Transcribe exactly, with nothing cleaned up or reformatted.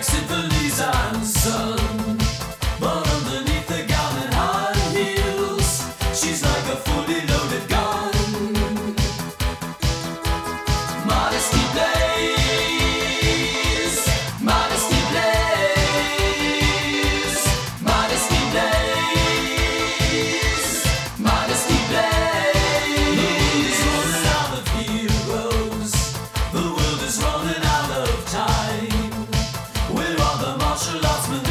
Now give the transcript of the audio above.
symphonies and sun. But underneath the gown and high heels, she's like a fully loaded gun. Modesty plays, modesty plays, modesty plays, modesty plays. The world is running out of heroes. The world is running out of time. Where are the martial arts men?